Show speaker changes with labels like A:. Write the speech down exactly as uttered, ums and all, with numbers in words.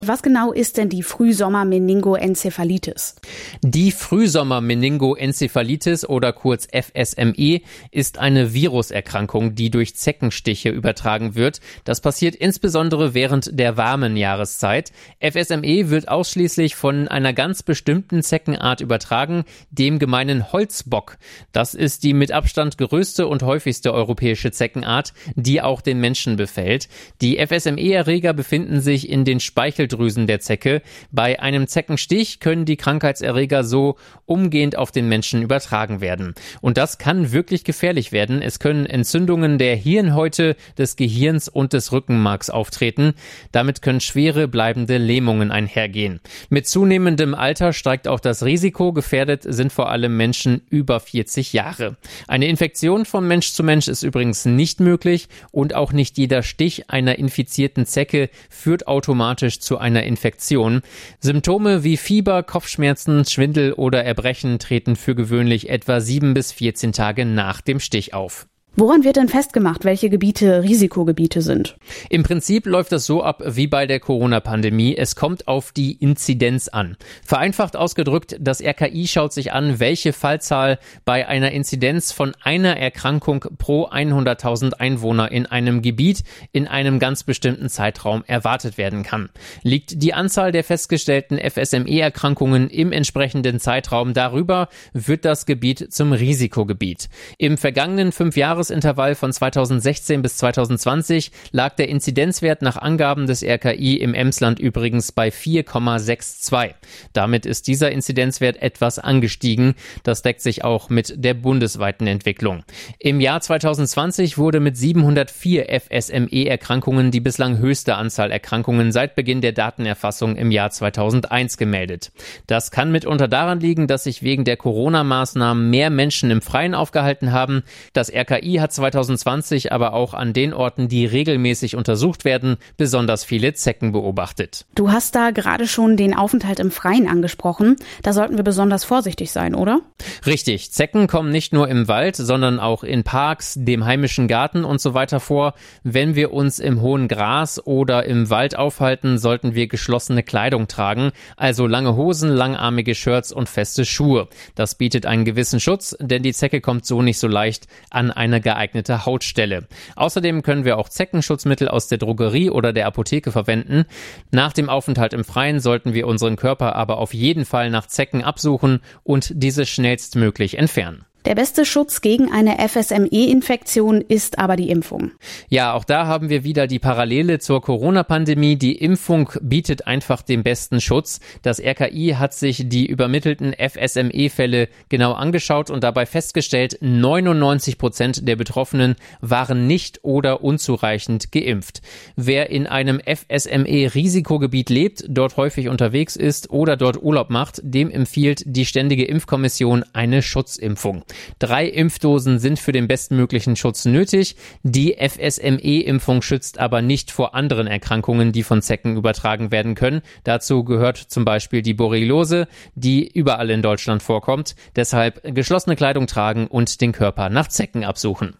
A: Was genau ist denn die Frühsommer-Meningoenzephalitis?
B: Die Frühsommer-Meningoenzephalitis oder kurz F S M E ist eine Viruserkrankung, die durch Zeckenstiche übertragen wird. Das passiert insbesondere während der warmen Jahreszeit. F S M E wird ausschließlich von einer ganz bestimmten Zeckenart übertragen, dem gemeinen Holzbock. Das ist die mit Abstand größte und häufigste europäische Zeckenart, die auch den Menschen befällt. Die F S M E-Erreger befinden sich in den Speicheldrüsen der Zecke. Bei einem Zeckenstich können die Krankheitserreger so umgehend auf den Menschen übertragen werden. Und das kann wirklich gefährlich werden. Es können Entzündungen der Hirnhäute, des Gehirns und des Rückenmarks auftreten. Damit können schwere bleibende Lähmungen einhergehen. Mit zunehmendem Alter steigt auch das Risiko. Gefährdet sind vor allem Menschen über vierzig Jahre. Eine Infektion von Mensch zu Mensch ist übrigens nicht möglich und auch nicht jeder Stich einer infizierten Zecke führt automatisch zu einer Infektion. Symptome wie Fieber, Kopfschmerzen, Schwindel oder Erbrechen treten für gewöhnlich etwa sieben bis vierzehn Tage nach dem Stich auf.
A: Woran wird denn festgemacht, welche Gebiete Risikogebiete sind?
B: Im Prinzip läuft das so ab wie bei der Corona-Pandemie. Es kommt auf die Inzidenz an. Vereinfacht ausgedrückt, das R K I schaut sich an, welche Fallzahl bei einer Inzidenz von einer Erkrankung pro hunderttausend Einwohner in einem Gebiet in einem ganz bestimmten Zeitraum erwartet werden kann. Liegt die Anzahl der festgestellten F S M E-Erkrankungen im entsprechenden Zeitraum darüber, wird das Gebiet zum Risikogebiet. Im vergangenen fünf Jahres Intervall von zweitausendsechzehn bis zweitausendzwanzig lag der Inzidenzwert nach Angaben des R K I im Emsland übrigens bei vier Komma zweiundsechzig. Damit ist dieser Inzidenzwert etwas angestiegen. Das deckt sich auch mit der bundesweiten Entwicklung. Im Jahr zweitausendzwanzig wurde mit siebenhundertvier F S M E-Erkrankungen die bislang höchste Anzahl Erkrankungen seit Beginn der Datenerfassung im Jahr zweitausendeins gemeldet. Das kann mitunter daran liegen, dass sich wegen der Corona-Maßnahmen mehr Menschen im Freien aufgehalten haben. Das R K I hat zweitausendzwanzig aber auch an den Orten, die regelmäßig untersucht werden, besonders viele Zecken beobachtet.
A: Du hast da gerade schon den Aufenthalt im Freien angesprochen. Da sollten wir besonders vorsichtig sein, oder?
B: Richtig. Zecken kommen nicht nur im Wald, sondern auch in Parks, dem heimischen Garten und so weiter vor. Wenn wir uns im hohen Gras oder im Wald aufhalten, sollten wir geschlossene Kleidung tragen, also lange Hosen, langarmige Shirts und feste Schuhe. Das bietet einen gewissen Schutz, denn die Zecke kommt so nicht so leicht an eine geeignete Hautstelle. Außerdem können wir auch Zeckenschutzmittel aus der Drogerie oder der Apotheke verwenden. Nach dem Aufenthalt im Freien sollten wir unseren Körper aber auf jeden Fall nach Zecken absuchen und diese schnellstmöglich entfernen.
A: Der beste Schutz gegen eine F S M E-Infektion ist aber die Impfung.
B: Ja, auch da haben wir wieder die Parallele zur Corona-Pandemie. Die Impfung bietet einfach den besten Schutz. Das R K I hat sich die übermittelten F S M E-Fälle genau angeschaut und dabei festgestellt, neunundneunzig Prozent der Betroffenen waren nicht oder unzureichend geimpft. Wer in einem F S M E-Risikogebiet lebt, dort häufig unterwegs ist oder dort Urlaub macht, dem empfiehlt die Ständige Impfkommission eine Schutzimpfung. Drei Impfdosen sind für den bestmöglichen Schutz nötig. Die F S M E-Impfung schützt aber nicht vor anderen Erkrankungen, die von Zecken übertragen werden können. Dazu gehört zum Beispiel die Borreliose, die überall in Deutschland vorkommt. Deshalb geschlossene Kleidung tragen und den Körper nach Zecken absuchen.